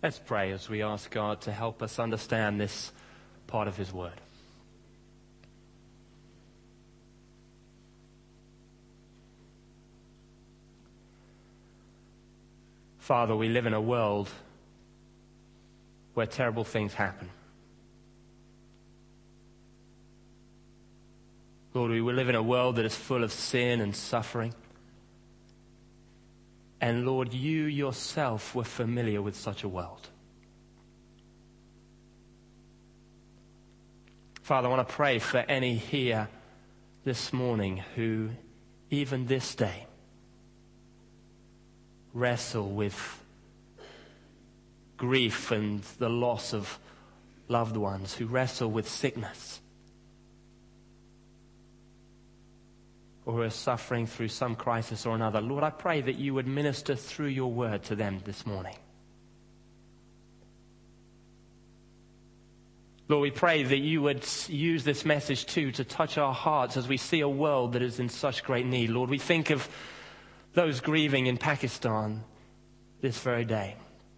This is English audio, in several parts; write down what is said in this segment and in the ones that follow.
Let's pray as we ask God to help us understand this part of his word. Father, we live in a world where terrible things happen. Lord, we live in a world that is full of sin and suffering. And Lord, you yourself were familiar with such a world. Father, I want to pray for any here this morning who, even this day, wrestle with grief and the loss of loved ones, who wrestle with sickness, or who are suffering through some crisis or another. Lord, I pray that you would minister through your word to them this morning. Lord, we pray that you would use this message too to touch our hearts as we see a world that is in such great need. Lord, we think of those grieving in Pakistan this very day.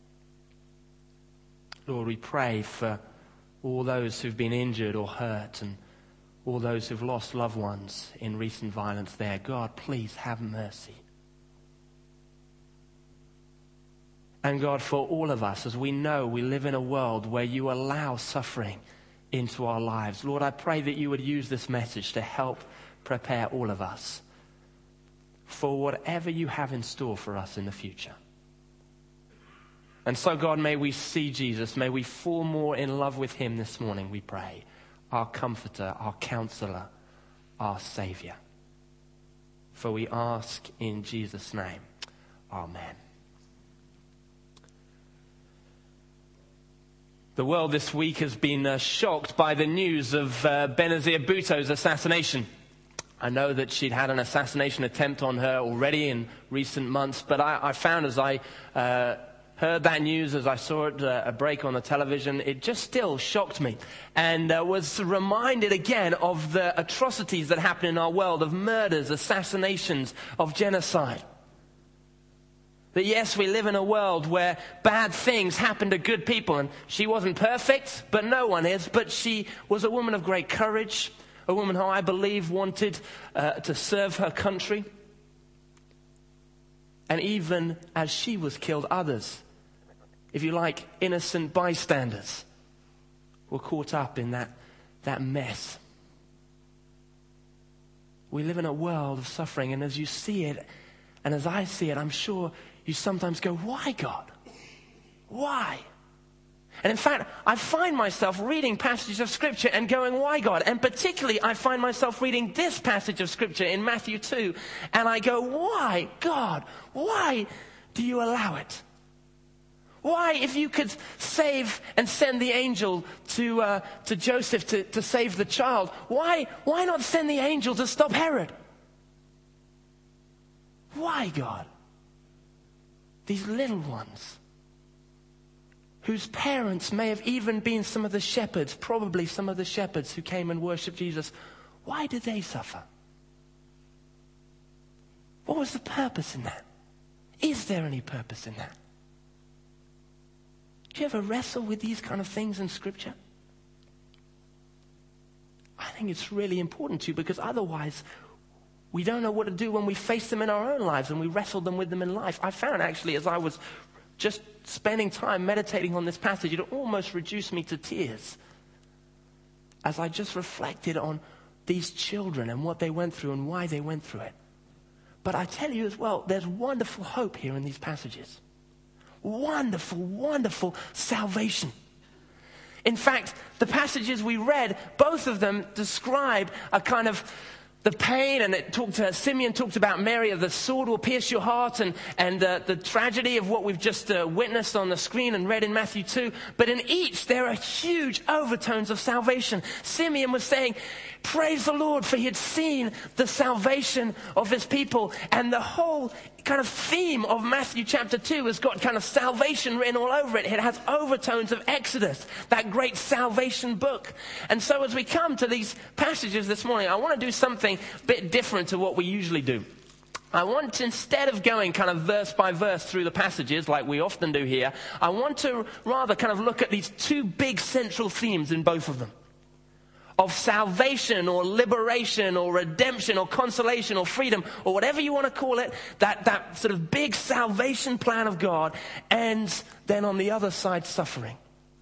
Lord, we pray for all those who've been injured or hurt and all those who've lost loved ones in recent violence there. God, please have mercy. And God, for all of us, as we know we live in a world where you allow suffering into our lives, Lord, I pray that you would use this message to help prepare all of us for whatever you have in store for us in the future. And so, God, may we see Jesus. May we fall more in love with him this morning, we pray. Our comforter, our counselor, our Savior. For we ask in Jesus' name. Amen. The world this week has been shocked by the news of Benazir Bhutto's assassination. I know that she'd had an assassination attempt on her already in recent months, but I found as I heard that news, as I saw it a break on the television, it just still shocked me, and was reminded again of the atrocities that happen in our world, of murders, assassinations, of genocide. That yes, we live in a world where bad things happen to good people, and she wasn't perfect, but no one is, but she was a woman of great courage, a woman who I believe wanted to serve her country. And even as she was killed, others, if you like, innocent bystanders, were caught up in that mess. We live in a world of suffering, and as you see it, and as I see it, I'm sure you sometimes go, why, God? Why? And in fact, I find myself reading passages of Scripture and going, why, God? And particularly, I find myself reading this passage of Scripture in Matthew 2, and I go, why, God? Why do you allow it? Why, if you could save and send the angel to Joseph to save the child, why not send the angel to stop Herod? Why, God? These little ones, whose parents may have even been some of the shepherds, probably some of the shepherds who came and worshipped Jesus, why did they suffer? What was the purpose in that? Is there any purpose in that? Do you ever wrestle with these kind of things in Scripture? I think it's really important to, because otherwise we don't know what to do when we face them in our own lives and we wrestle them with them in life. I found actually, as I was just spending time meditating on this passage, it almost reduced me to tears as I just reflected on these children and what they went through and why they went through it. But I tell you as well, there's wonderful hope here in these passages. Wonderful, wonderful salvation. In fact, the passages we read, both of them describe a kind of the pain, and Simeon talked about Mary, of the sword will pierce your heart, and the tragedy of what we've just witnessed on the screen and read in Matthew 2. But in each, there are huge overtones of salvation. Simeon was saying, praise the Lord, for he had seen the salvation of his people. And the whole kind of theme of Matthew chapter 2 has got kind of salvation written all over it. It has overtones of Exodus, that great salvation book. And so as we come to these passages this morning, I want to do something a bit different to what we usually do. I want to, instead of going kind of verse by verse through the passages like we often do here, I want to rather kind of look at these two big central themes in both of them. Of salvation or liberation or redemption or consolation or freedom or whatever you want to call it, that sort of big salvation plan of God, and then on the other side, suffering.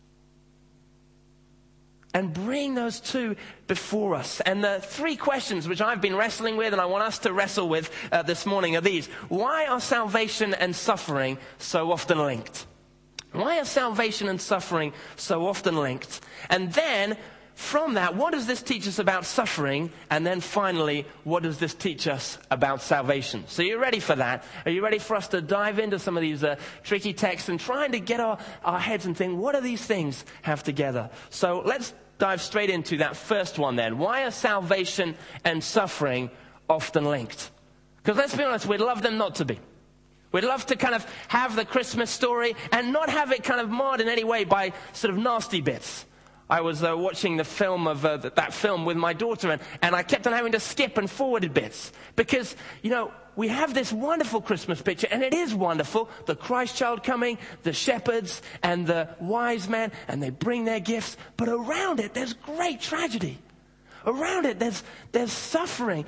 And bring those two before us. And the three questions which I've been wrestling with and I want us to wrestle with this morning are these. Why are salvation and suffering so often linked? Why are salvation and suffering so often linked? And then, from that, what does this teach us about suffering? And then finally, what does this teach us about salvation? So you're ready for that? Are you ready for us to dive into some of these tricky texts and trying to get our heads and think, what do these things have together? So let's dive straight into that first one then. Why are salvation and suffering often linked? Because let's be honest, we'd love them not to be. We'd love to kind of have the Christmas story and not have it kind of marred in any way by sort of nasty bits. I was watching the film of that film with my daughter, and I kept on having to skip and forward bits. Because, we have this wonderful Christmas picture, and it is wonderful. The Christ child coming, the shepherds, and the wise men, and they bring their gifts. But around it, there's great tragedy. Around it, there's suffering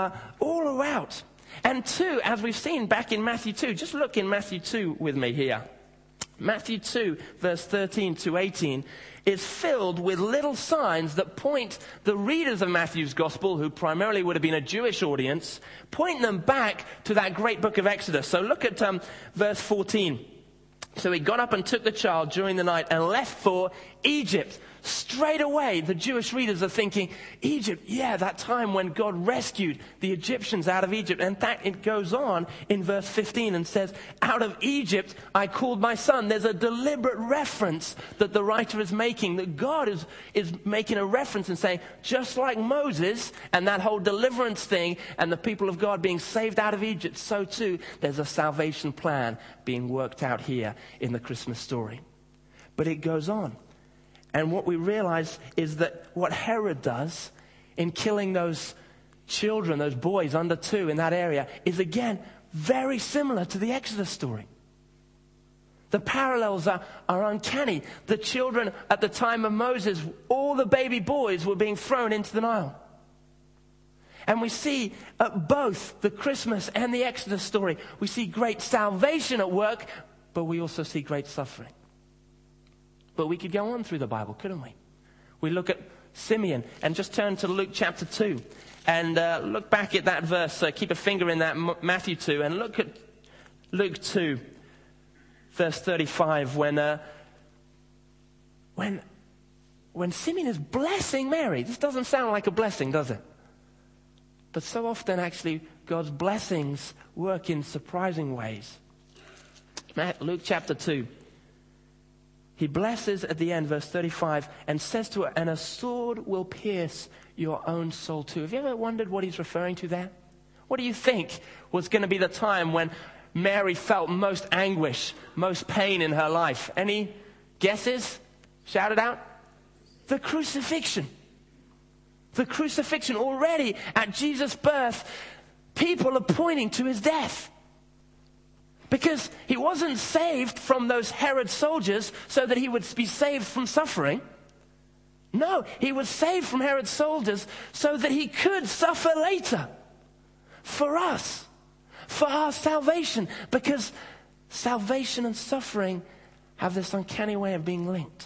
all around. And two, as we've seen back in Matthew 2, just look in Matthew 2 with me here. Matthew 2, verse 13 to 18, is filled with little signs that point the readers of Matthew's gospel, who primarily would have been a Jewish audience, point them back to that great book of Exodus. So look at verse 14. So he got up and took the child during the night and left for Egypt. Straight away, the Jewish readers are thinking, Egypt, yeah, that time when God rescued the Egyptians out of Egypt. And that it goes on in verse 15 and says, out of Egypt I called my son. There's a deliberate reference that the writer is making, that God is making a reference and saying, just like Moses and that whole deliverance thing and the people of God being saved out of Egypt, so too there's a salvation plan being worked out here in the Christmas story. But it goes on. And what we realize is that what Herod does in killing those children, those boys under 2 in that area, is again very similar to the Exodus story. The parallels are uncanny. The children at the time of Moses, all the baby boys were being thrown into the Nile. And we see both the Christmas and the Exodus story, we see great salvation at work, but we also see great suffering. But we could go on through the Bible, couldn't we? We look at Simeon and just turn to Luke chapter 2 and look back at that verse. Keep a finger in that Matthew 2 and look at Luke 2, verse 35, when Simeon is blessing Mary. This doesn't sound like a blessing, does it? But so often, actually, God's blessings work in surprising ways. Luke chapter 2. He blesses at the end, verse 35, and says to her, and a sword will pierce your own soul too. Have you ever wondered what he's referring to there? What do you think was going to be the time when Mary felt most anguish, most pain in her life? Any guesses? Shout it out. The crucifixion. The crucifixion. Already at Jesus' birth, people are pointing to his death. Because he wasn't saved from those Herod soldiers so that he would be saved from suffering. No, he was saved from Herod's soldiers so that he could suffer later. For us. For our salvation. Because salvation and suffering have this uncanny way of being linked.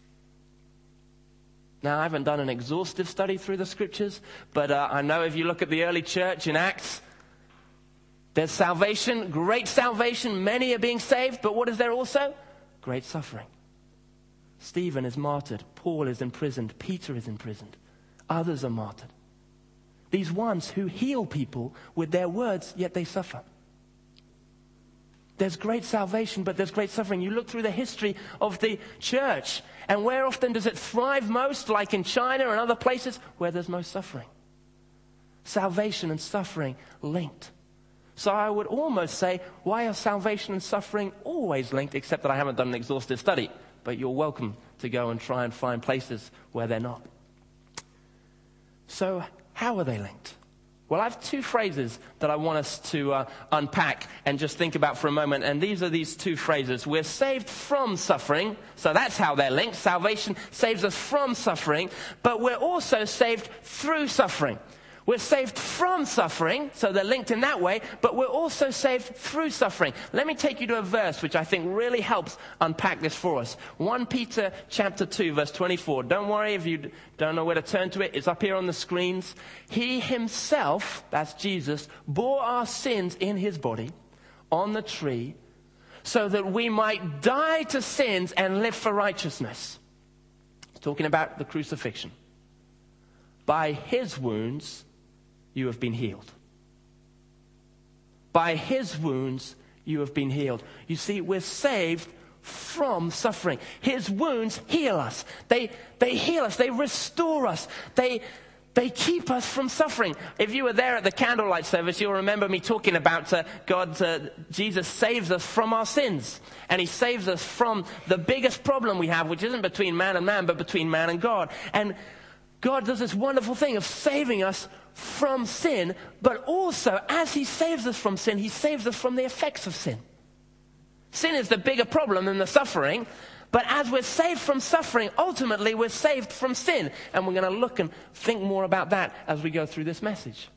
Now, I haven't done an exhaustive study through the scriptures, but I know if you look at the early church in Acts, there's salvation, great salvation. Many are being saved, but what is there also? Great suffering. Stephen is martyred. Paul is imprisoned. Peter is imprisoned. Others are martyred. These ones who heal people with their words, yet they suffer. There's great salvation, but there's great suffering. You look through the history of the church, and where often does it thrive most, like in China and other places? Where there's most suffering. Salvation and suffering linked. So I would almost say, why are salvation and suffering always linked, except that I haven't done an exhaustive study. But you're welcome to go and try and find places where they're not. So how are they linked? Well, I have two phrases that I want us to unpack and just think about for a moment. And these are these two phrases. We're saved from suffering. So that's how they're linked. Salvation saves us from suffering. But we're also saved through suffering. We're saved from suffering, so they're linked in that way, but we're also saved through suffering. Let me take you to a verse which I think really helps unpack this for us. 1 Peter chapter 2, verse 24. Don't worry if you don't know where to turn to it. It's up here on the screens. He himself, that's Jesus, bore our sins in his body on the tree so that we might die to sins and live for righteousness. It's talking about the crucifixion. By his wounds you have been healed. By his wounds you have been healed. You see, we're saved from suffering. His wounds heal us. They heal us. They restore us. They keep us from suffering. If you were there at the candlelight service, you'll remember me talking about Jesus saves us from our sins. And he saves us from the biggest problem we have, which isn't between man and man, but between man and God. And God does this wonderful thing of saving us from sin, but also as he saves us from sin, he saves us from the effects of sin. Sin is the bigger problem than the suffering, but as we're saved from suffering, ultimately we're saved from sin. And we're going to look and think more about that as we go through this message.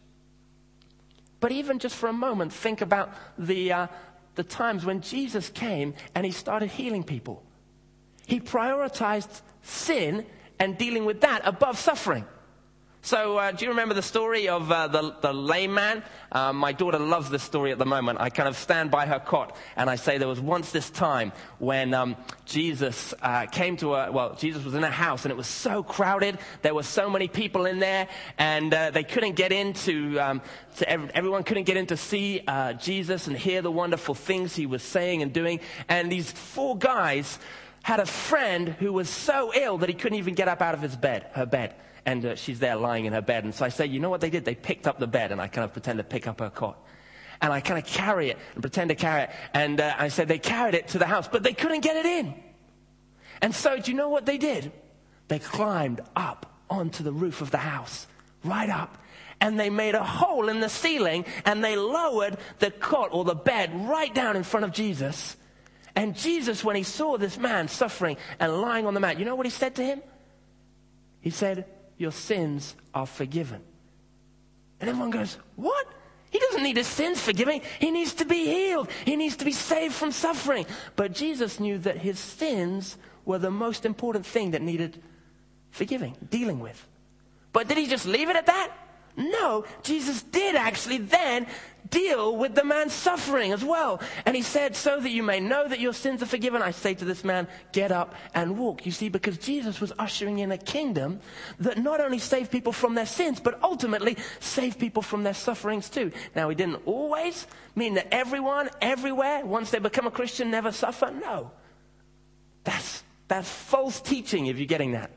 But even just for a moment, think about the times when Jesus came and he started healing people. He prioritized sin and dealing with that above suffering. So do you remember the story of the lame man? My daughter loves this story at the moment. I kind of stand by her cot and I say there was once this time when Jesus came to Jesus was in a house and it was so crowded. There were so many people in there and they couldn't get into, everyone couldn't get in to see Jesus and hear the wonderful things he was saying and doing. And these four guys had a friend who was so ill that he couldn't even get up out of her bed. And she's there lying in her bed. And so I say, you know what they did? They picked up the bed, and I kind of pretend to pick up her cot. And I kind of carry it and pretend to carry it. And I said they carried it to the house, but they couldn't get it in. And so do you know what they did? They climbed up onto the roof of the house, right up. And they made a hole in the ceiling, and they lowered the cot or the bed right down in front of Jesus. And Jesus, when he saw this man suffering and lying on the mat, you know what he said to him? He said, your sins are forgiven. And everyone goes, what? He doesn't need his sins forgiven. He needs to be healed. He needs to be saved from suffering. But Jesus knew that his sins were the most important thing that needed forgiving, dealing with. But did he just leave it at that? No, Jesus did actually then deal with the man's suffering as well. And he said, so that you may know that your sins are forgiven, I say to this man, get up and walk. You see, because Jesus was ushering in a kingdom that not only saved people from their sins, but ultimately saved people from their sufferings too. Now, he didn't always mean that everyone, everywhere, once they become a Christian, never suffer. No. That's false teaching if you're getting that.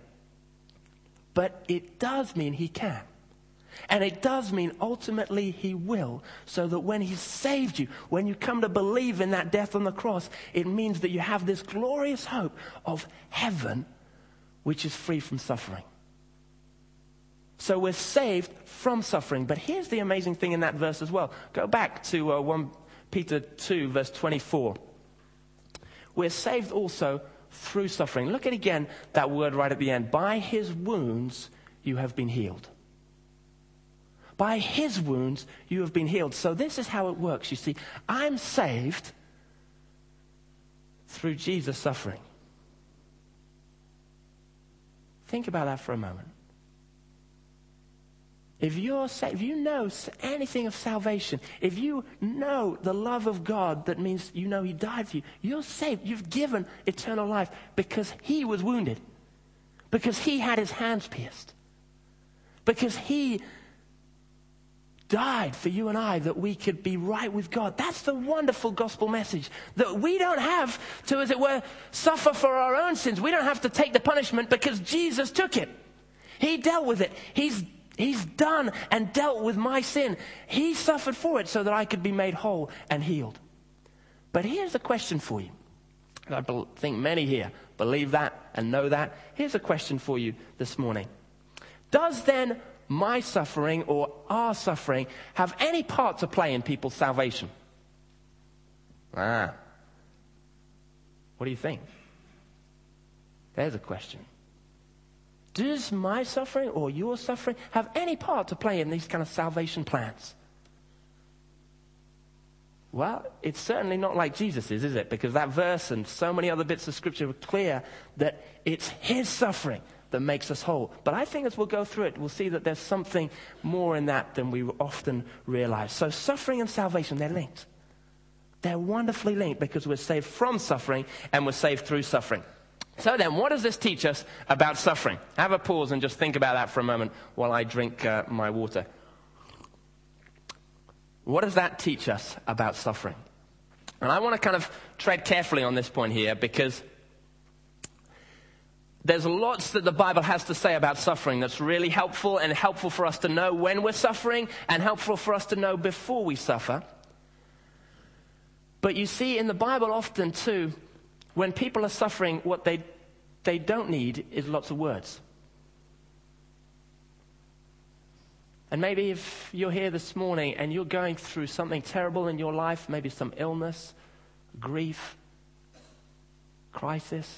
But it does mean he can. And it does mean ultimately he will, so that when he saved you, when you come to believe in that death on the cross, it means that you have this glorious hope of heaven, which is free from suffering. So we're saved from suffering. But here's the amazing thing in that verse as well. Go back to 1 Peter 2, verse 24. We're saved also through suffering. Look at again that word right at the end. By his wounds you have been healed. By his wounds, you have been healed. So this is how it works, you see. I'm saved through Jesus' suffering. Think about that for a moment. If you're saved, if you know anything of salvation, if you know the love of God, that means you know he died for you, you're saved. You've given eternal life because he was wounded. Because he had his hands pierced. Because he died for you and I that we could be right with God. That's the wonderful gospel message. That we don't have to, as it were, suffer for our own sins. We don't have to take the punishment because Jesus took it. He dealt with it. He's done and dealt with my sin. He suffered for it so that I could be made whole and healed. But here's a question for you. I think many here believe that and know that. Here's a question for you this morning. Does then my suffering or our suffering have any part to play in people's salvation? What do you think? There's a question. Does my suffering or your suffering have any part to play in these kind of salvation plans? Well, it's certainly not like Jesus is it? Because that verse and so many other bits of Scripture are clear that it's his suffering that makes us whole. But I think as we'll go through it, we'll see that there's something more in that than we often realize. So suffering and salvation, they're linked. They're wonderfully linked because we're saved from suffering and we're saved through suffering. So then, what does this teach us about suffering? Have a pause and just think about that for a moment while I drink my water. What does that teach us about suffering? And I want to kind of tread carefully on this point here because there's lots that the Bible has to say about suffering that's really helpful and helpful for us to know when we're suffering and helpful for us to know before we suffer. But you see in the Bible often too, when people are suffering, what they don't need is lots of words. And maybe if you're here this morning and you're going through something terrible in your life, maybe some illness, grief, crisis,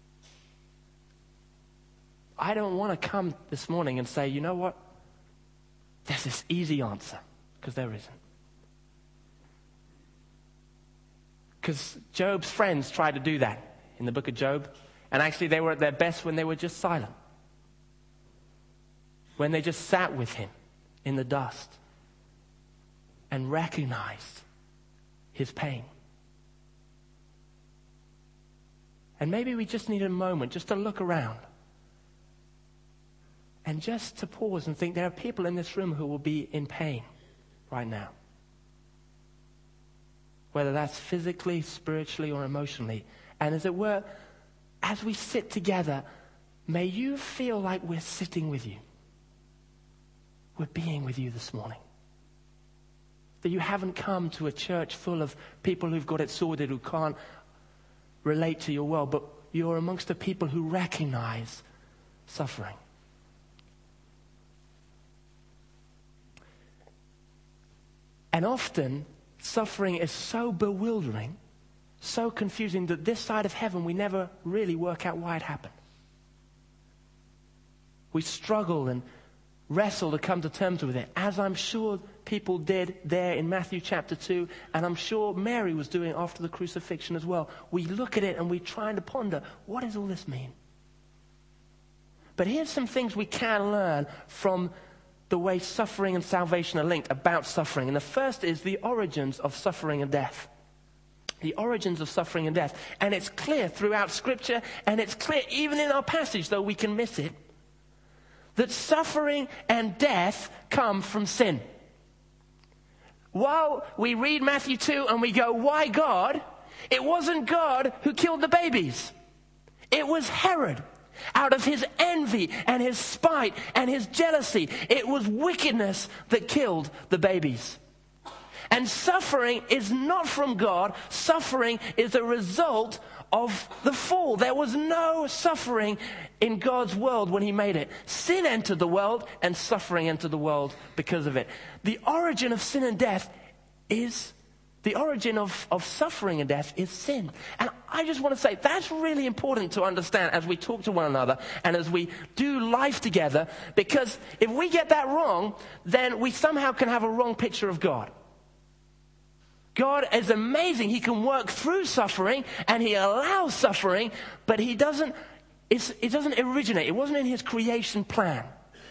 I don't want to come this morning and say, you know what? There's this easy answer, because there isn't. Because Job's friends tried to do that in the book of Job. And actually they were at their best when they were just silent. When they just sat with him in the dust and recognized his pain. And maybe we just need a moment just to look around and just to pause and think there are people in this room who will be in pain right now. Whether that's physically, spiritually, or emotionally. And as it were, as we sit together, may you feel like we're sitting with you. We're being with you this morning. That you haven't come to a church full of people who've got it sorted, who can't relate to your world, but you're amongst the people who recognize suffering. And often, suffering is so bewildering, so confusing, that this side of heaven we never really work out why it happened. We struggle and wrestle to come to terms with it, as I'm sure people did there in Matthew chapter 2, and I'm sure Mary was doing after the crucifixion as well. We look at it and we're trying to ponder, what does all this mean? But here's some things we can learn from the way suffering and salvation are linked, about suffering. And the first is the origins of suffering and death. The origins of suffering and death. And it's clear throughout Scripture, and it's clear even in our passage, though we can miss it, that suffering and death come from sin. While we read Matthew 2 and we go, why God? It wasn't God who killed the babies. It was Herod. Out of his envy and his spite and his jealousy, it was wickedness that killed the babies. And suffering is not from God. Suffering is a result of the fall. There was no suffering in God's world when he made it. Sin entered the world and suffering entered the world because of it. The origin of sin and death is, the origin of suffering and death is sin. And I just want to say that's really important to understand as we talk to one another and as we do life together, because if we get that wrong, then we somehow can have a wrong picture of God. God is amazing. He can work through suffering and he allows suffering, but it doesn't originate. It wasn't in his creation plan.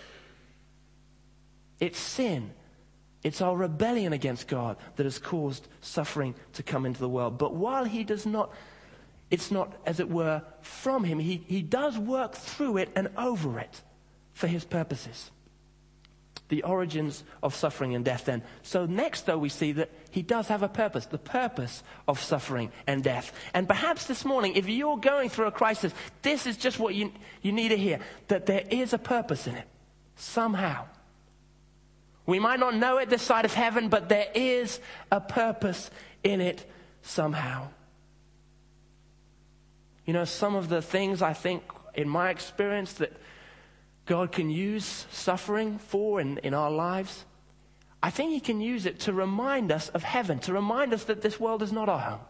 It's sin. It's our rebellion against God that has caused suffering to come into the world. But while he does not, it's not, as it were, from him, he does work through it and over it for his purposes. The origins of suffering and death then. So next, though, we see that he does have a purpose, the purpose of suffering and death. And perhaps this morning, if you're going through a crisis, this is just what you need to hear, that there is a purpose in it, somehow. We might not know it this side of heaven, but there is a purpose in it somehow. You know, some of the things I think, in my experience, that God can use suffering for in our lives, I think he can use it to remind us of heaven, to remind us that this world is not our home.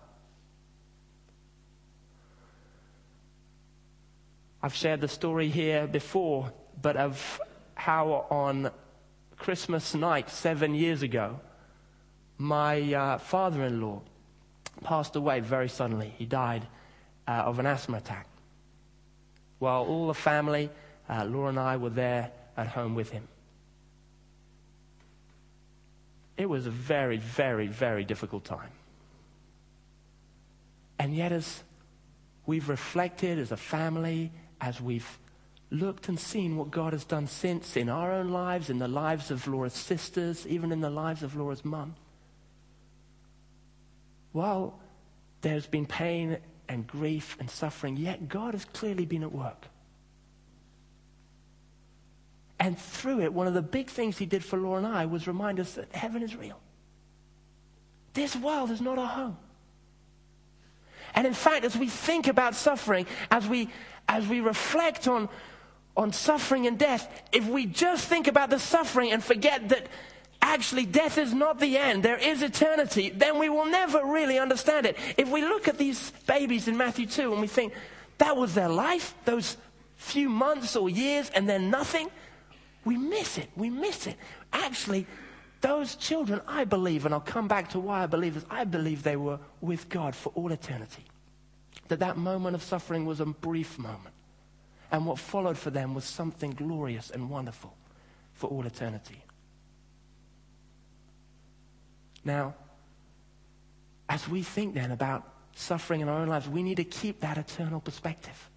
I've shared the story here before, but of how on Christmas night 7 years ago, my father-in-law passed away very suddenly. He died of an asthma attack. While all the family, Laura and I, were there at home with him. It was a very, very, very difficult time. And yet as we've reflected as a family, as we've looked and seen what God has done since in our own lives, in the lives of Laura's sisters, even in the lives of Laura's mum, while there's been pain and grief and suffering, yet God has clearly been at work. And through it, one of the big things he did for Laura and I was remind us that heaven is real. This world is not our home. And in fact, as we think about suffering, as we reflect on suffering and death, if we just think about the suffering and forget that actually death is not the end, there is eternity, then we will never really understand it. If we look at these babies in Matthew 2 and we think that was their life, those few months or years, and then nothing, we miss it. We miss it. Actually, those children, I believe, and I'll come back to why I believe this, I believe they were with God for all eternity. That moment of suffering was a brief moment. And what followed for them was something glorious and wonderful for all eternity. Now, as we think then about suffering in our own lives, we need to keep that eternal perspective.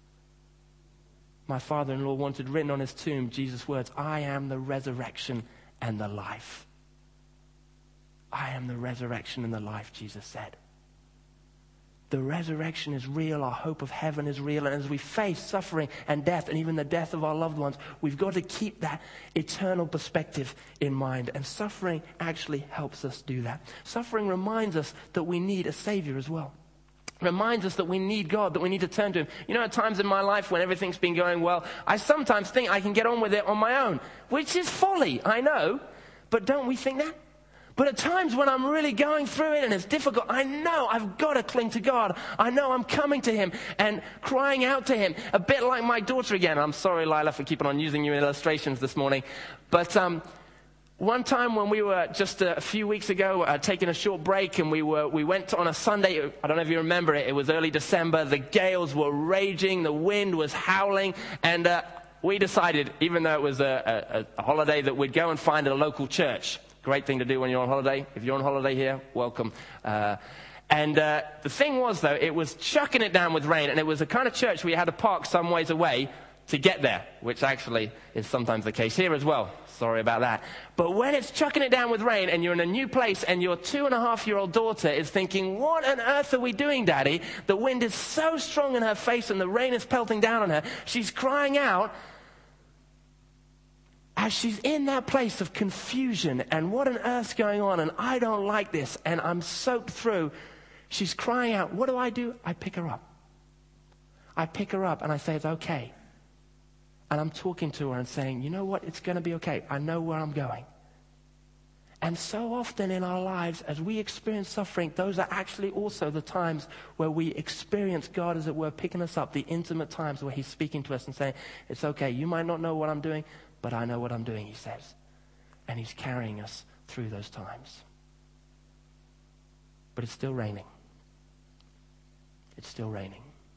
My father-in-law wanted written on his tomb Jesus' words, "I am the resurrection and the life." I am the resurrection and the life, Jesus said. The resurrection is real. Our hope of heaven is real. And as we face suffering and death, and even the death of our loved ones, we've got to keep that eternal perspective in mind. And suffering actually helps us do that. Suffering reminds us that we need a Savior as well. Reminds us that we need God, that we need to turn to him. You know, at times in my life when everything's been going well, I sometimes think I can get on with it on my own, which is folly, I know. But don't we think that? But at times when I'm really going through it and it's difficult, I know I've got to cling to God. I know I'm coming to him and crying out to him, a bit like my daughter again. I'm sorry, Lila, for keeping on using you in illustrations this morning. But one time when we were just a few weeks ago taking a short break, and we went on a Sunday. I don't know if you remember it. It was early December. The gales were raging. The wind was howling. And we decided, even though it was a holiday, that we'd go and find a local church. Great thing to do when you're on holiday. If you're on holiday here, welcome. And the thing was, though, it was chucking it down with rain. And it was a kind of church where you had to park some ways away to get there, which actually is sometimes the case here as well. Sorry about that. But when it's chucking it down with rain and you're in a new place and your 2.5-year-old daughter is thinking, "What on earth are we doing, Daddy?" The wind is so strong in her face and the rain is pelting down on her. She's crying out as she's in that place of confusion and what on earth's going on, and I don't like this and I'm soaked through. She's crying out. What do? I pick her up. I pick her up and I say, "It's okay." And I'm talking to her and saying, "You know what? It's going to be okay. I know where I'm going." And so often in our lives, as we experience suffering, those are actually also the times where we experience God, as it were, picking us up, the intimate times where he's speaking to us and saying, "It's okay. You might not know what I'm doing, but I know what I'm doing," he says. And he's carrying us through those times. But it's still raining. It's still raining.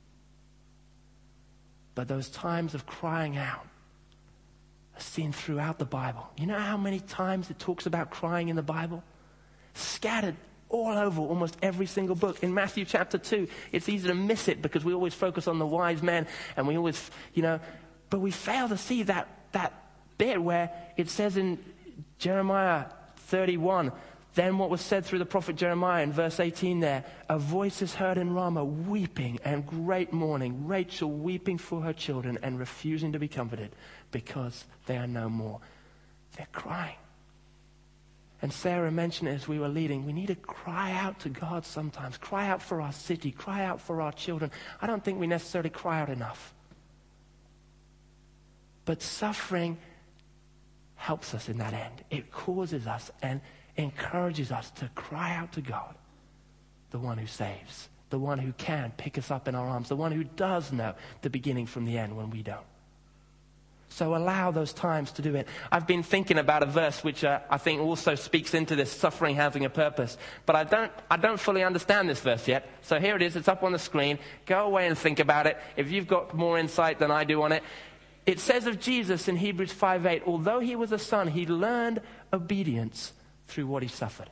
But those times of crying out are seen throughout the Bible. You know how many times it talks about crying in the Bible? Scattered all over almost every single book. In Matthew chapter 2, it's easy to miss it because we always focus on the wise men and we always, but we fail to see that bit where it says in Jeremiah 31, "Then what was said through the prophet Jeremiah in verse 18 there, a voice is heard in Ramah, weeping and great mourning, Rachel weeping for her children and refusing to be comforted because they are no more." They're crying. And Sarah mentioned it as we were leading. We need to cry out to God sometimes. Cry out for our city. Cry out for our children. I don't think we necessarily cry out enough. But suffering helps us in that end. It causes us and encourages us to cry out to God, the one who saves, the one who can pick us up in our arms, the one who does know the beginning from the end when we don't. So allow those times to do it. I've been thinking about a verse which I think also speaks into this suffering having a purpose. But I don't fully understand this verse yet. So here it is. It's up on the screen. Go away and think about it. If you've got more insight than I do on it. It says of Jesus in Hebrews 5:8, although he was a son, he learned obedience through what he suffered.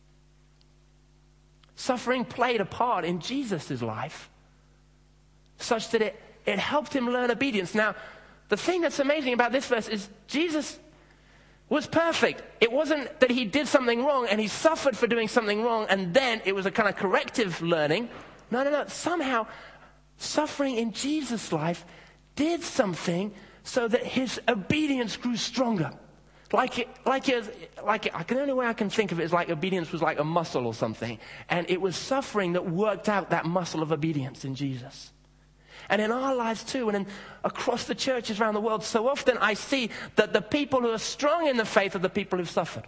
Suffering played a part in Jesus' life such that it helped him learn obedience. Now, the thing that's amazing about this verse is Jesus was perfect. It wasn't that he did something wrong and he suffered for doing something wrong and then it was a kind of corrective learning. No. Somehow, suffering in Jesus' life did something so that his obedience grew stronger. The only way I can think of it is like obedience was like a muscle or something. And it was suffering that worked out that muscle of obedience in Jesus. And in our lives too, and across the churches around the world, so often I see that the people who are strong in the faith are the people who've suffered.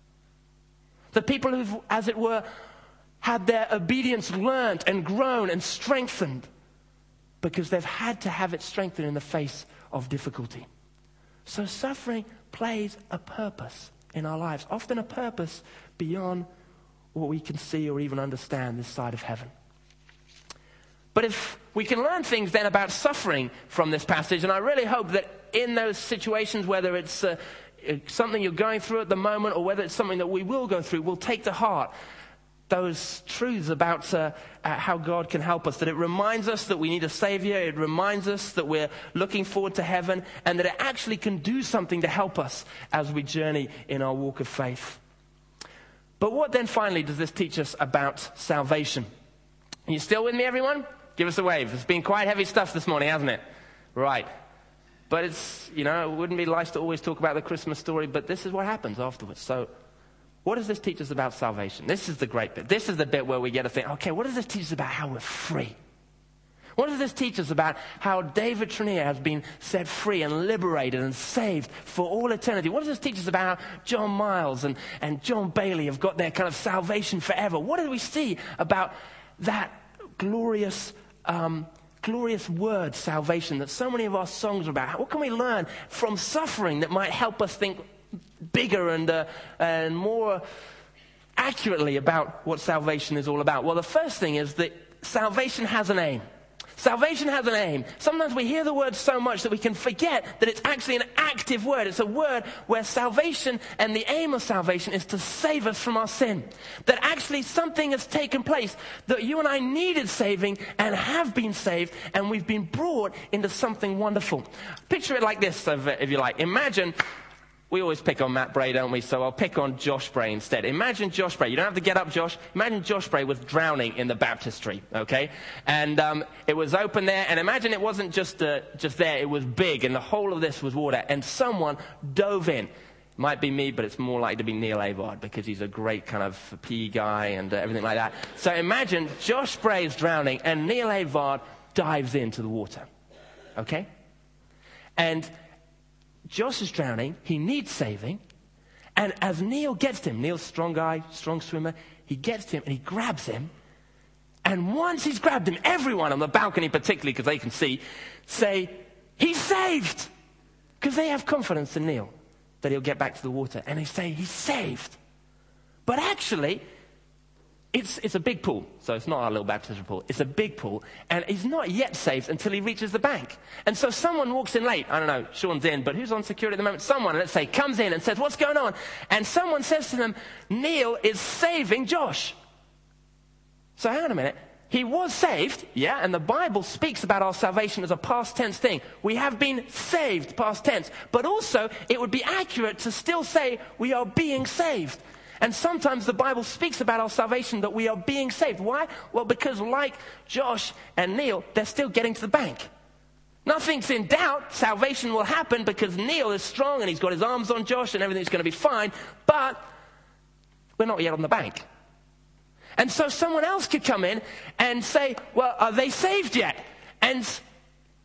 The people who've, as it were, had their obedience learned and grown and strengthened because they've had to have it strengthened in the face of difficulty. So suffering plays a purpose in our lives, often a purpose beyond what we can see or even understand this side of heaven. But if we can learn things then about suffering from this passage, and I really hope that in those situations, whether it's something you're going through at the moment or whether it's something that we will go through, we'll take to heart those truths about how God can help us, that it reminds us that we need a Savior, it reminds us that we're looking forward to heaven, and that it actually can do something to help us as we journey in our walk of faith. But what then finally does this teach us about salvation? Are you still with me, everyone? Give us a wave. It's been quite heavy stuff this morning, hasn't it? Right. But it's, it wouldn't be nice to always talk about the Christmas story, but this is what happens afterwards. So what does this teach us about salvation? This is the great bit. This is the bit where we get to think, okay, what does this teach us about how we're free? What does this teach us about how David Trenier has been set free and liberated and saved for all eternity? What does this teach us about how John Miles and John Bailey have got their kind of salvation forever? What do we see about that glorious word, salvation, that so many of our songs are about? What can we learn from suffering that might help us think bigger and more accurately about what salvation is all about? Well, the first thing is that salvation has an aim. Salvation has an aim. Sometimes we hear the word so much that we can forget that it's actually an active word. It's a word where salvation and the aim of salvation is to save us from our sin. That actually something has taken place, that you and I needed saving and have been saved, and we've been brought into something wonderful. Picture it like this, if you like. Imagine, we always pick on Matt Bray, don't we? So I'll pick on Josh Bray instead. Imagine Josh Bray. You don't have to get up, Josh. Imagine Josh Bray was drowning in the baptistry, okay? And it was open there. And imagine it wasn't just there. It was big, and the whole of this was water. And someone dove in. It might be me, but it's more likely to be Neil Avard because he's a great kind of PE guy and everything like that. So imagine Josh Bray is drowning, and Neil Avard dives into the water, okay? And Josh is drowning, he needs saving, and as Neil gets to him, Neil's a strong guy, strong swimmer, he gets to him and he grabs him, and once he's grabbed him, everyone on the balcony particularly, because they can see, say, he's saved! Because they have confidence in Neil that he'll get back to the water, and they say, he's saved. But actually, it's a big pool, so it's not our little baptism pool. It's a big pool, and he's not yet saved until he reaches the bank. And so someone walks in late. I don't know, Sean's in, but who's on security at the moment? Someone, let's say, comes in and says, what's going on? And someone says to them, Neil is saving Josh. So hang on a minute. He was saved, yeah, and the Bible speaks about our salvation as a past tense thing. We have been saved, past tense. But also, it would be accurate to still say we are being saved. And sometimes the Bible speaks about our salvation, that we are being saved. Why? Well, because like Josh and Neil, they're still getting to the bank. Nothing's in doubt. Salvation will happen because Neil is strong and he's got his arms on Josh and everything's going to be fine. But we're not yet on the bank. And so someone else could come in and say, well, are they saved yet? And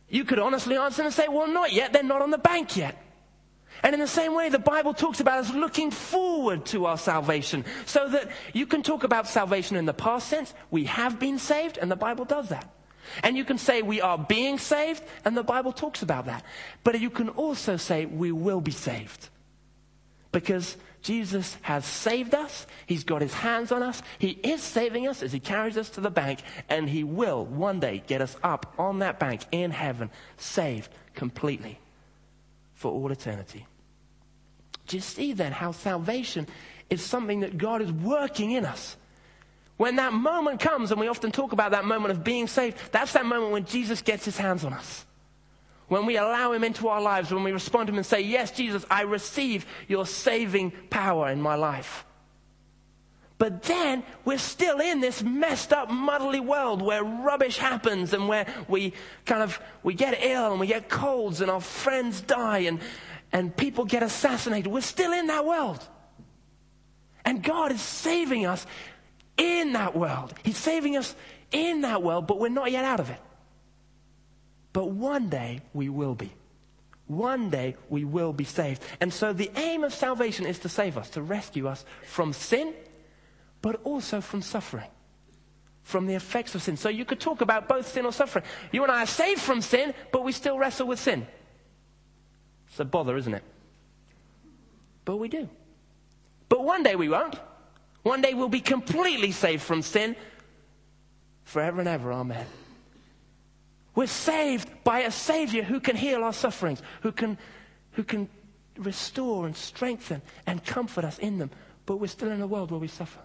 You could honestly answer and say, well, not yet. They're not on the bank yet. And in the same way, the Bible talks about us looking forward to our salvation. So that you can talk about salvation in the past sense. We have been saved, and the Bible does that. And you can say we are being saved, and the Bible talks about that. But you can also say we will be saved. Because Jesus has saved us. He's got his hands on us. He is saving us as he carries us to the bank. And he will one day get us up on that bank in heaven, saved completely for all eternity. Do you see then how salvation is something that God is working in us? When that moment comes, and we often talk about that moment of being saved, that's that moment when Jesus gets his hands on us. When we allow him into our lives, when we respond to him and say, yes, Jesus, I receive your saving power in my life. But then we're still in this messed up, muddly world where rubbish happens and where we get ill and we get colds and our friends die and people get assassinated. We're still in that world. And God is saving us in that world. He's saving us in that world, but we're not yet out of it. But one day we will be. One day we will be saved. And so the aim of salvation is to save us, to rescue us from sin, but also from suffering, from the effects of sin. So you could talk about both sin or suffering. You and I are saved from sin, but we still wrestle with sin. It's a bother, isn't it? But we do. But one day we won't. One day we'll be completely saved from sin forever and ever. Amen. We're saved by a Savior who can heal our sufferings, who can restore and strengthen and comfort us in them. But we're still in a world where we suffer.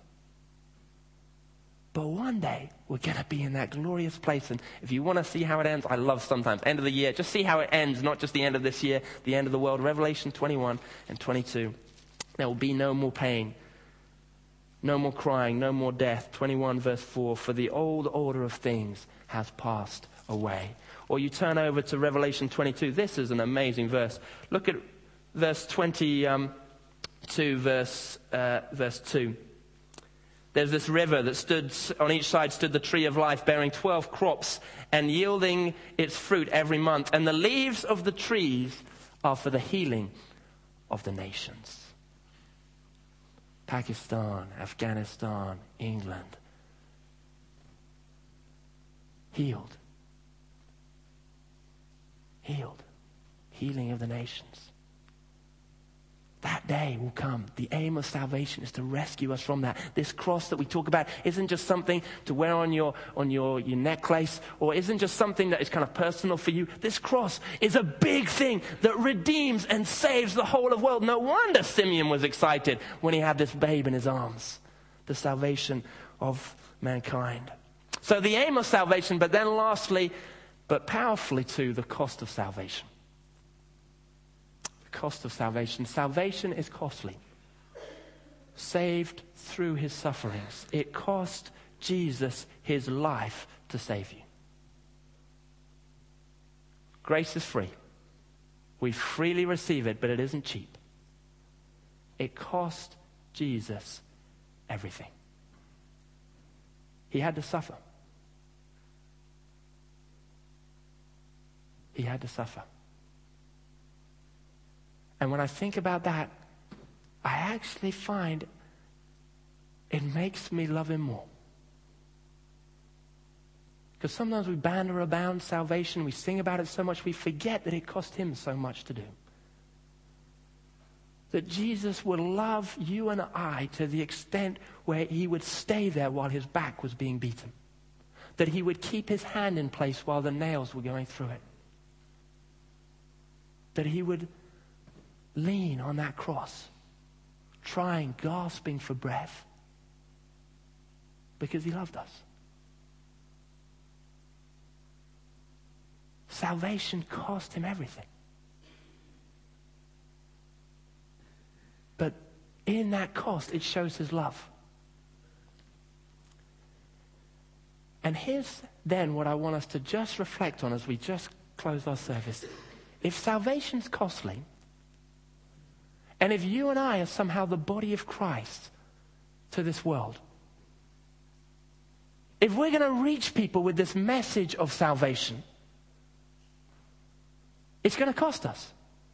But one day we're going to be in that glorious place. And if you want to see how it ends, I love sometimes end of the year. Just see how it ends, not just the end of this year, the end of the world. Revelation 21 and 22. There will be no more pain, no more crying, no more death. 21 verse 4, for the old order of things has passed away. Or you turn over to Revelation 22. This is an amazing verse. Look at verse 22, verse 2. There's this river that stood, on each side stood the tree of life, bearing 12 crops and yielding its fruit every month. And the leaves of the trees are for the healing of the nations. Pakistan, Afghanistan, England. Healed. Healed. Healing of the nations. That day will come. The aim of salvation is to rescue us from that. This cross that we talk about isn't just something to wear on your necklace, or isn't just something that is kind of personal for you. This cross is a big thing that redeems and saves the whole of the world. No wonder Simeon was excited when he had this babe in his arms. The salvation of mankind. So the aim of salvation, but then lastly, but powerfully too, the cost of salvation. Cost of salvation. Salvation is costly. Saved through his sufferings. It cost Jesus his life to save you. Grace is free. We freely receive it, but it isn't cheap. It cost Jesus everything. He had to suffer. He had to suffer. And when I think about that, I actually find it makes me love him more. Because sometimes we banter about salvation, we sing about it so much, we forget that it cost him so much to do. That Jesus would love you and I to the extent where he would stay there while his back was being beaten. That he would keep his hand in place while the nails were going through it. That he would lean on that cross, trying, gasping for breath, because he loved us. Salvation cost him everything. But in that cost, it shows his love. And here's then what I want us to just reflect on as we just close our service. If salvation's costly, and if you and I are somehow the body of Christ to this world, if we're going to reach people with this message of salvation, it's going to cost us.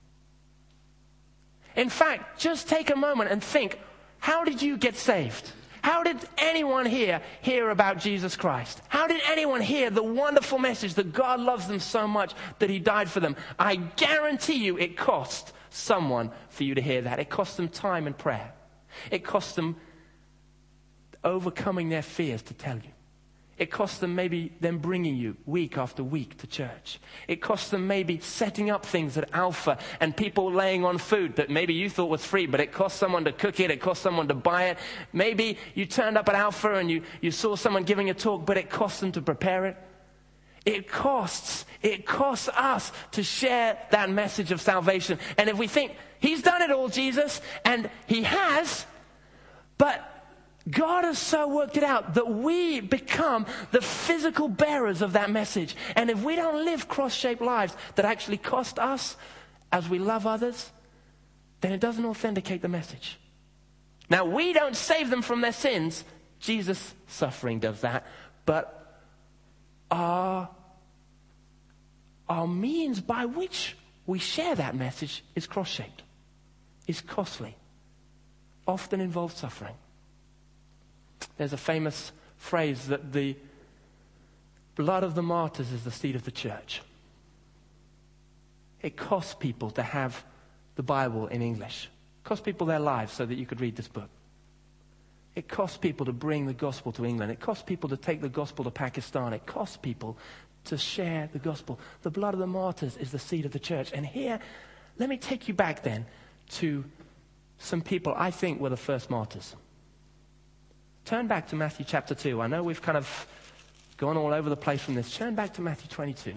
In fact, just take a moment and think, how did you get saved? How did anyone here hear about Jesus Christ? How did anyone hear the wonderful message that God loves them so much that he died for them? I guarantee you it cost someone for you to hear that. It cost them time and prayer. It cost them overcoming their fears to tell you. It cost them maybe them bringing you week after week to church. It cost them maybe setting up things at Alpha and people laying on food that maybe you thought was free, but it cost someone to cook it. It cost someone to buy it. Maybe you turned up at Alpha and you saw someone giving a talk, but it cost them to prepare it. It costs us to share that message of salvation. And if we think, he's done it all, Jesus, and he has, but God has so worked it out that we become the physical bearers of that message. And if we don't live cross-shaped lives that actually cost us as we love others, then it doesn't authenticate the message. Now, we don't save them from their sins. Jesus' suffering does that. But our means by which we share that message is cross-shaped, is costly, often involves suffering. There's a famous phrase that the blood of the martyrs is the seed of the church. It costs people to have the Bible in English. It cost people their lives so that you could read this book. It costs people to bring the gospel to England. It costs people to take the gospel to Pakistan. It costs people to share the gospel. The blood of the martyrs is the seed of the church. And here, let me take you back then to some people I think were the first martyrs. Turn back to Matthew chapter 2. I know we've kind of gone all over the place from this. Turn back to Matthew 22.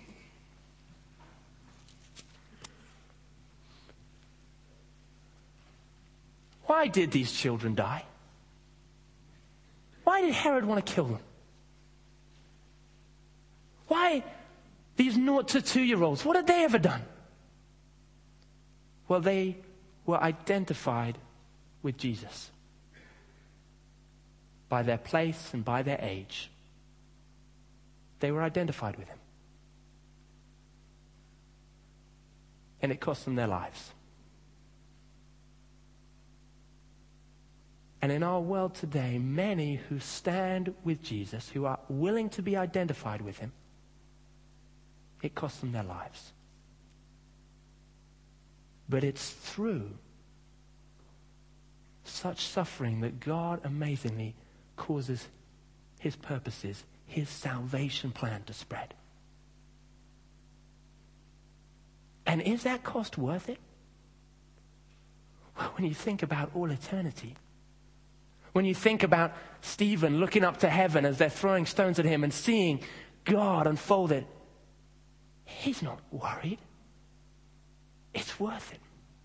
Why did these children die? Why did Herod want to kill them? Why these 0 to 2-year-olds? What had they ever done? Well, they were identified with Jesus. By their place and by their age, they were identified with him. And it cost them their lives. And in our world today, many who stand with Jesus, who are willing to be identified with him, it costs them their lives. But it's through such suffering that God amazingly causes his purposes, his salvation plan to spread. And is that cost worth it? Well, when you think about all eternity, when you think about Stephen looking up to heaven as they're throwing stones at him and seeing God unfolded, he's not worried. It's worth it.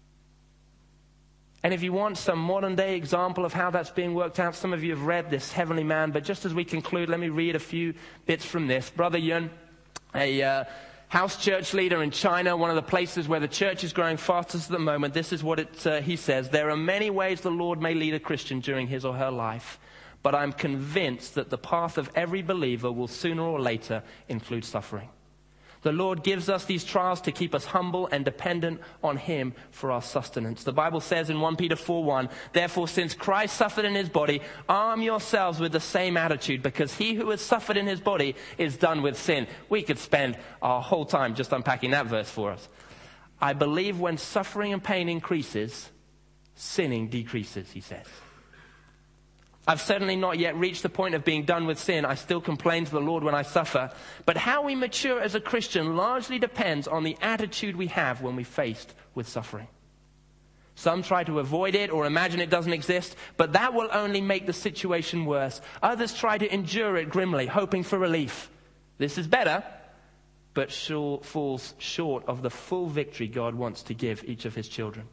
And if you want some modern day example of how that's being worked out, some of you have read this Heavenly Man, but just as we conclude, let me read a few bits from this. Brother Yun, a house church leader in China, one of the places where the church is growing fastest at the moment, this is what he says: there are many ways the Lord may lead a Christian during his or her life, but I'm convinced that the path of every believer will sooner or later include suffering. The Lord gives us these trials to keep us humble and dependent on him for our sustenance. The Bible says in 1 Peter 4:1, therefore, since Christ suffered in his body, arm yourselves with the same attitude, because he who has suffered in his body is done with sin. We could spend our whole time just unpacking that verse for us. I believe when suffering and pain increases, sinning decreases, he says. I've certainly not yet reached the point of being done with sin. I still complain to the Lord when I suffer. But how we mature as a Christian largely depends on the attitude we have when we're faced with suffering. Some try to avoid it or imagine it doesn't exist, but that will only make the situation worse. Others try to endure it grimly, hoping for relief. This is better, but falls short of the full victory God wants to give each of his children.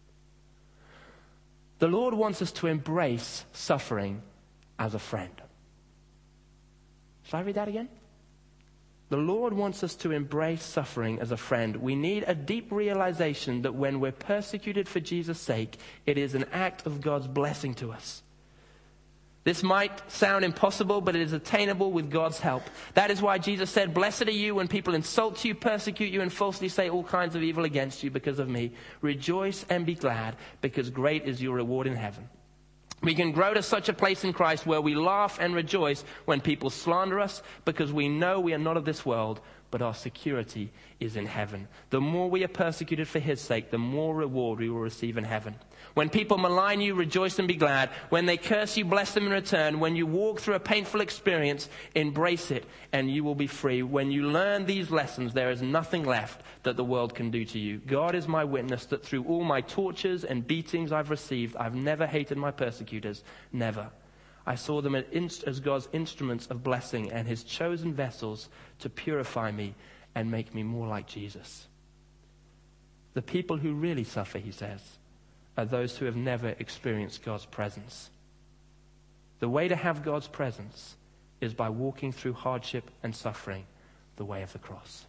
The Lord wants us to embrace suffering as a friend. Shall I read that again? The Lord wants us to embrace suffering as a friend. We need a deep realization that when we're persecuted for Jesus' sake, it is an act of God's blessing to us. This might sound impossible, but it is attainable with God's help. That is why Jesus said, "Blessed are you when people insult you, persecute you, and falsely say all kinds of evil against you because of me. Rejoice and be glad, because great is your reward in heaven." We can grow to such a place in Christ where we laugh and rejoice when people slander us, because we know we are not of this world, but our security is in heaven. The more we are persecuted for his sake, the more reward we will receive in heaven. When people malign you, rejoice and be glad. When they curse you, bless them in return. When you walk through a painful experience, embrace it and you will be free. When you learn these lessons, there is nothing left that the world can do to you. God is my witness that through all my tortures and beatings I've received, I've never hated my persecutors. Never. I saw them as God's instruments of blessing and his chosen vessels to purify me and make me more like Jesus. The people who really suffer, he says, are those who have never experienced God's presence. The way to have God's presence is by walking through hardship and suffering the way of the cross.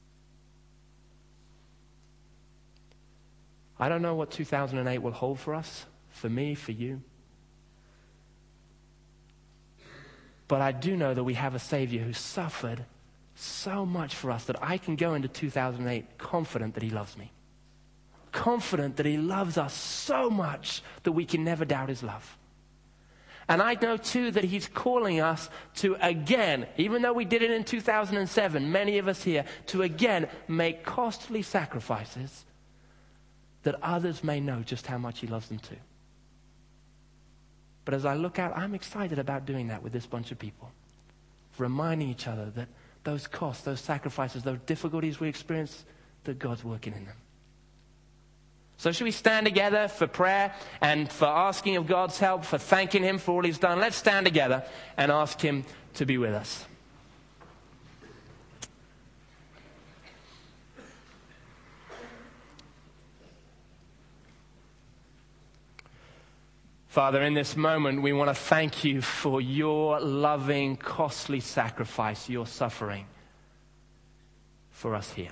I don't know what 2008 will hold for us, for me, for you. But I do know that we have a Savior who suffered so much for us that I can go into 2008 confident that he loves me. Confident that he loves us so much that we can never doubt his love. And I know too that he's calling us to again, even though we did it in 2007, many of us here, to again make costly sacrifices that others may know just how much he loves them too. But as I look out, I'm excited about doing that with this bunch of people. Reminding each other that those costs, those sacrifices, those difficulties we experience, that God's working in them. So should we stand together for prayer and for asking of God's help, for thanking him for all he's done? Let's stand together and ask him to be with us. Father, in this moment, we want to thank you for your loving, costly sacrifice, your suffering for us here.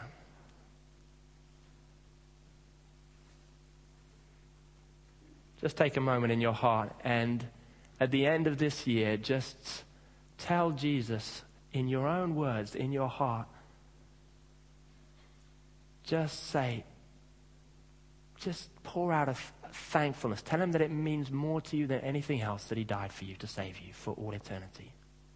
Just take a moment in your heart and at the end of this year, just tell Jesus in your own words, in your heart, just say, just pour out a thankfulness. Tell him that it means more to you than anything else that he died for you to save you for all eternity.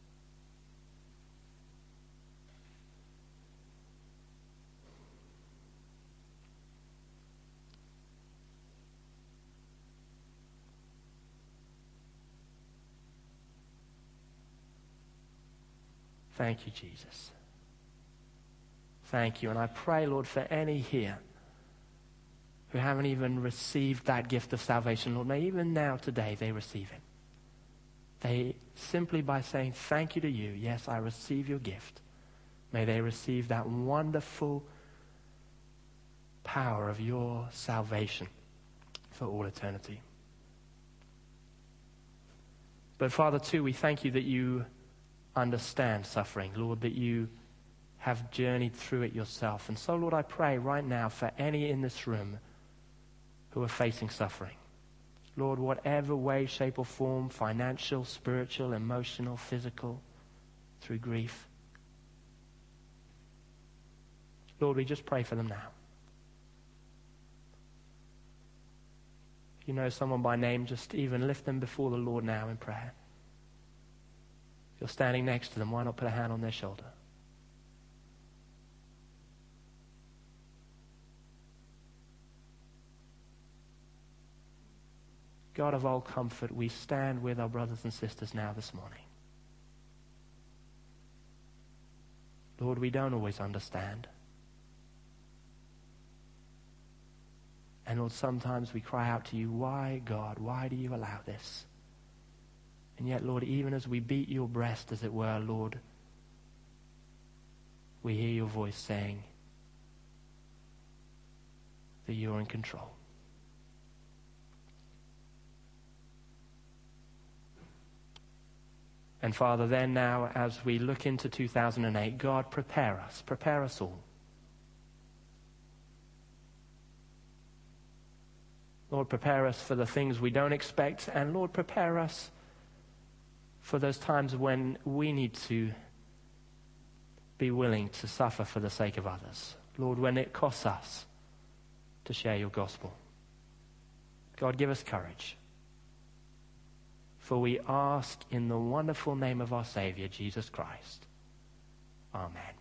Thank you, Jesus. Thank you. And I pray, Lord, for any here who haven't even received that gift of salvation, Lord, may even now, today, they receive it. They, simply by saying thank you to you, yes, I receive your gift, may they receive that wonderful power of your salvation for all eternity. But Father, too, we thank you that you understand suffering, Lord, that you have journeyed through it yourself. And so, Lord, I pray right now for any in this room who are facing suffering. Lord, whatever way, shape, or form, financial, spiritual, emotional, physical, through grief. Lord, we just pray for them now. If you know someone by name, just even lift them before the Lord now in prayer. If you're standing next to them, why not put a hand on their shoulder? God of all comfort, we stand with our brothers and sisters now this morning. Lord, we don't always understand. And Lord, sometimes we cry out to you, why, God, why do you allow this? And yet, Lord, even as we beat your breast, as it were, Lord, we hear your voice saying that you're in control. And Father, then now, as we look into 2008, God, prepare us all. Lord, prepare us for the things we don't expect, and Lord, prepare us for those times when we need to be willing to suffer for the sake of others. Lord, when it costs us to share your gospel. God, give us courage. For we ask in the wonderful name of our Savior, Jesus Christ. Amen.